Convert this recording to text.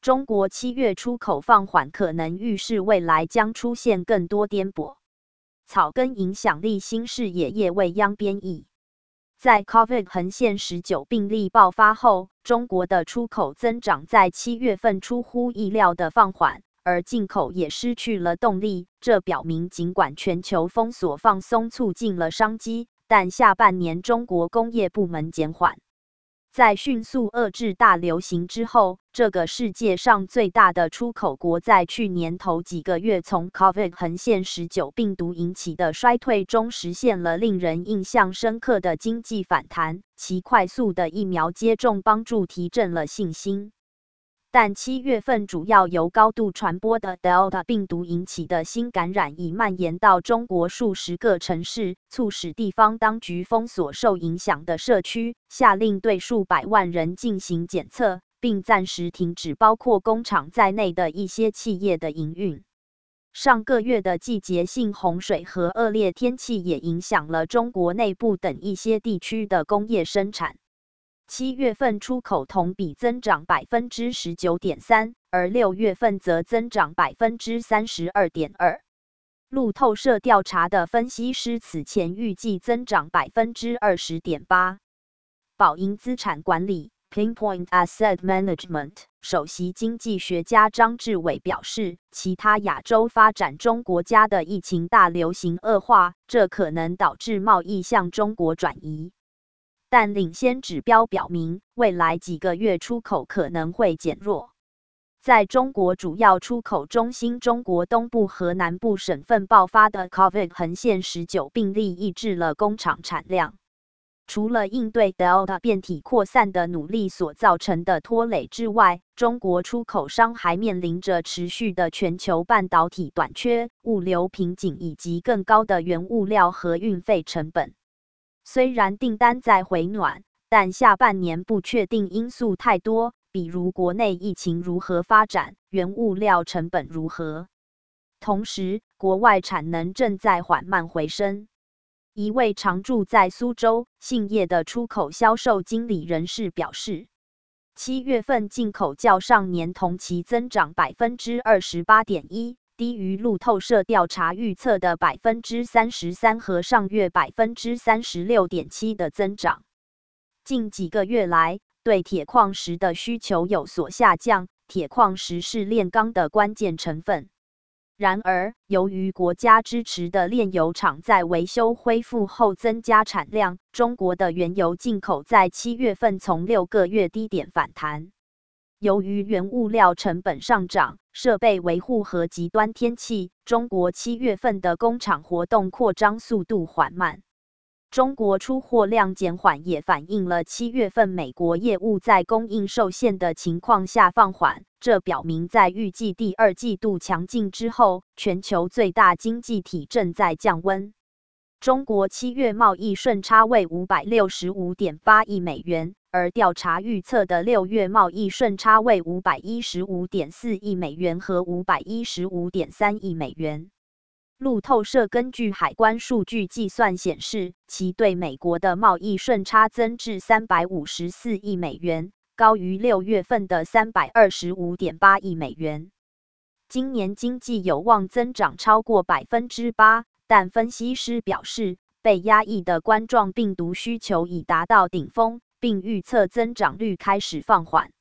中国7月出口放缓可能预示未来将出现更多颠簸。草根影响力新视野业未央编译。在 COVID 横线19病例爆发后，中国的出口增长在7月份出乎意料的放缓，而进口也失去了动力。这表明，尽管全球封锁放松促进了商机，但下半年中国工业部门减缓。在迅速遏制大流行之后，这个世界上最大的出口国在去年头几个月从 COVID 横线19病毒引起的衰退中实现了令人印象深刻的经济反弹，其快速的疫苗接种帮助提振了信心。但7月份主要由高度传播的 Delta 病毒引起的新感染已蔓延到中国数十个城市，促使地方当局封锁受影响的社区，下令对数百万人进行检测，并暂时停止包括工厂在内的一些企业的营运。上个月的季节性洪水和恶劣天气也影响了中国内部等一些地区的工业生产。7月份出口同比增长 19.3%， 而6月份则增长 32.2%。路透社调查的分析师此前预计增长 20.8%。宝盈资产管理 Pinpoint Asset Management 首席经济学家张志伟表示，其他亚洲发展中国家的疫情大流行恶化，这可能导致贸易向中国转移。但领先指标表明，未来几个月出口可能会减弱。在中国主要出口中心中国东部和南部省份爆发的 COVID 横线19病例抑制了工厂产量。除了应对 Delta 变体扩散的努力所造成的拖累之外，中国出口商还面临着持续的全球半导体短缺、物流瓶颈以及更高的原物料和运费成本。虽然订单在回暖，但下半年不确定因素太多，比如国内疫情如何发展，原物料成本如何。同时，国外产能正在缓慢回升。一位常驻在苏州信业的出口销售经理人士表示，7月份进口较上年同期增长 28.1%。低于路透社调查预测的 33% 和上月 36.7% 的增长。近几个月来，对铁矿石的需求有所下降，铁矿石是炼钢的关键成分。然而，由于国家支持的炼油厂在维修恢复后增加产量，中国的原油进口在7月份从6个月低点反弹。由于原物料成本上涨、设备维护和极端天气，中国7月份的工厂活动扩张速度缓慢。中国出货量减缓也反映了7月份美国业务在供应受限的情况下放缓，这表明在预计第二季度强劲之后，全球最大经济体正在降温。中国7月贸易顺差为 565.8 亿美元，而调查预测的6月贸易顺差为 515.4 亿美元和 515.3 亿美元。路透社根据海关数据计算显示，其对美国的贸易顺差增至354亿美元，高于6月份的 325.8 亿美元。今年经济有望增长超过 8%， 但分析师表示，被压抑的冠状病毒需求已达到顶峰，并预测增长率开始放缓。